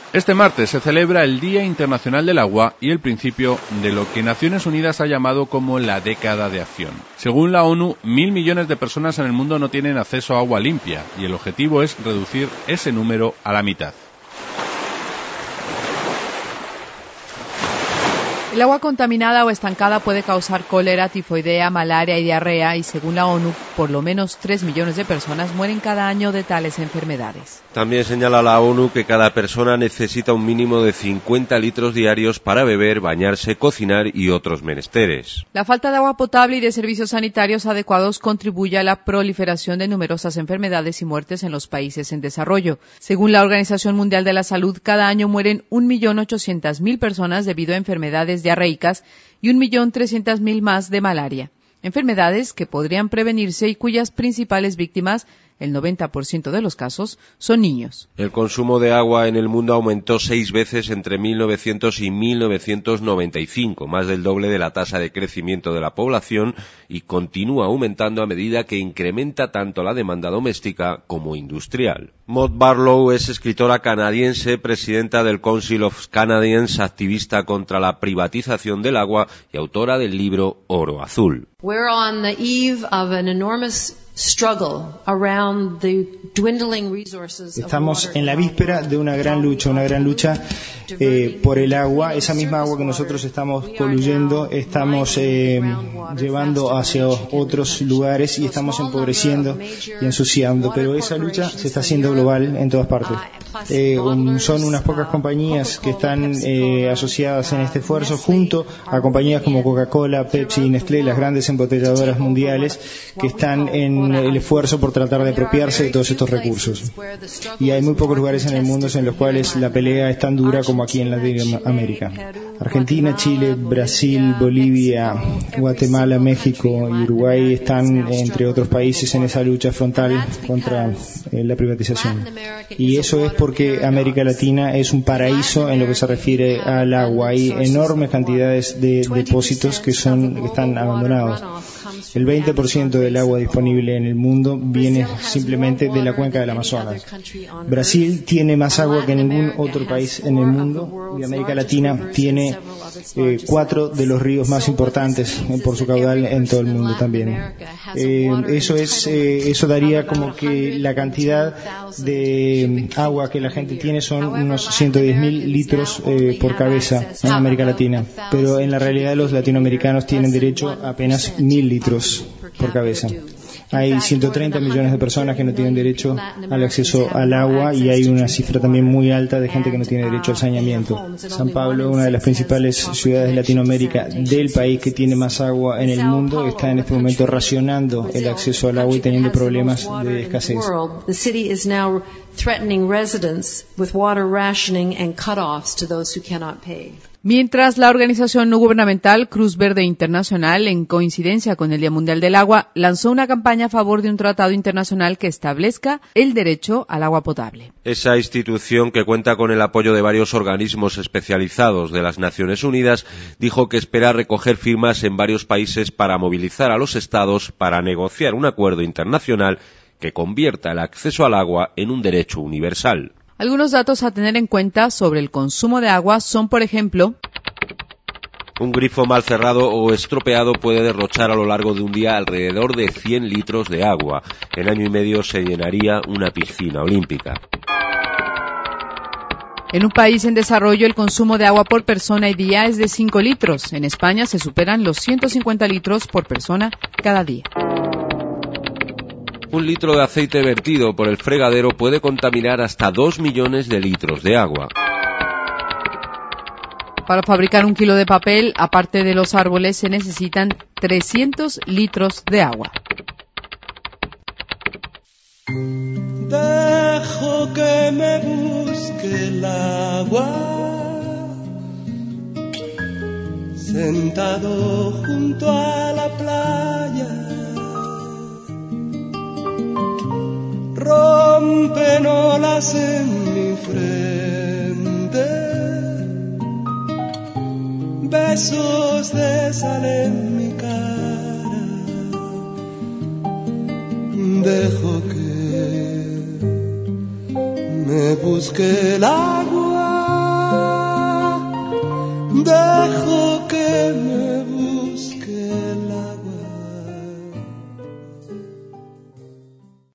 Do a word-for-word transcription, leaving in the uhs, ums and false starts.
Este martes se celebra el Día Internacional del Agua y el principio de lo que Naciones Unidas ha llamado como la década de acción. Según la ONU, mil millones de personas en el mundo no tienen acceso a agua limpia y el objetivo es reducir ese número a la mitad. El agua contaminada o estancada puede causar cólera, tifoidea, malaria y diarrea y, según la ONU, por lo menos tres millones de personas mueren cada año de tales enfermedades. También señala la ONU que cada persona necesita un mínimo de cincuenta litros diarios para beber, bañarse, cocinar y otros menesteres. La falta de agua potable y de servicios sanitarios adecuados contribuye a la proliferación de numerosas enfermedades y muertes en los países en desarrollo. Según la Organización Mundial de la Salud, cada año mueren un millón ochocientas mil personas debido a enfermedades diarreicas y un millón trescientas mil más de malaria. Enfermedades que podrían prevenirse y cuyas principales víctimas, el noventa por ciento de los casos, son niños. El consumo de agua en el mundo aumentó seis veces entre mil novecientos y mil novecientos noventa y cinco, más del doble de la tasa de crecimiento de la población, y continúa aumentando a medida que incrementa tanto la demanda doméstica como industrial. Maud Barlow es escritora canadiense, presidenta del Council of Canadians, activista contra la privatización del agua y autora del libro Oro Azul. We're on the eve of an enormous struggle around the dwindling resources. Estamos en la víspera de una gran lucha, una gran lucha eh, por el agua, esa misma agua que nosotros estamos poluyendo, estamos eh, llevando hacia otros lugares y estamos empobreciendo y ensuciando, pero esa lucha se está haciendo global en todas partes. Eh, un, son unas pocas compañías que están eh, asociadas en este esfuerzo, junto a compañías como Coca-Cola, Pepsi y Nestlé, las grandes embotelladoras mundiales, que están en el esfuerzo por tratar de apropiarse de todos estos recursos. Y hay muy pocos lugares en el mundo en los cuales la pelea es tan dura como aquí en Latinoamérica. Argentina, Chile, Brasil, Bolivia, Guatemala, México y Uruguay están, entre otros países, en esa lucha frontal contra eh, la privatización. Y eso es porque América Latina es un paraíso en lo que se refiere al agua. Hay enormes cantidades de depósitos que son que están abandonados. El veinte por ciento del agua disponible en el mundo viene simplemente de la cuenca del Amazonas. Brasil tiene más agua que ningún otro país en el mundo y América Latina tiene eh, cuatro de los ríos más importantes eh, por su caudal en todo el mundo también. Eh, eso es, eh, eso daría como que la cantidad de agua que la gente tiene son unos ciento diez mil litros eh, por cabeza en América Latina, pero en la realidad los latinoamericanos tienen derecho a apenas mil litros por cabeza. Hay ciento treinta millones de personas que no tienen derecho al acceso al agua y hay una cifra también muy alta de gente que no tiene derecho al saneamiento. San Pablo, una de las principales ciudades de Latinoamérica, del país que tiene más agua en el mundo, está en este momento racionando el acceso al agua y teniendo problemas de escasez. Mientras, la organización no gubernamental Cruz Verde Internacional, en coincidencia con el Día Mundial del Agua, lanzó una campaña a favor de un tratado internacional que establezca el derecho al agua potable. Esa institución, que cuenta con el apoyo de varios organismos especializados de las Naciones Unidas, dijo que espera recoger firmas en varios países para movilizar a los estados para negociar un acuerdo internacional que convierta el acceso al agua en un derecho universal. Algunos datos a tener en cuenta sobre el consumo de agua son, por ejemplo, un grifo mal cerrado o estropeado puede derrochar a lo largo de un día alrededor de cien litros de agua. En año y medio se llenaría una piscina olímpica. En un país en desarrollo, el consumo de agua por persona y día es de cinco litros. En España se superan los ciento cincuenta litros por persona cada día. Un litro de aceite vertido por el fregadero puede contaminar hasta dos millones de litros de agua. Para fabricar un kilo de papel, aparte de los árboles, se necesitan trescientos litros de agua. Dejo que me busque el agua, sentado junto a la playa. Rompen olas en mi frente, besos de sal en mi cara. Dejo que me busque el agua. dejo que me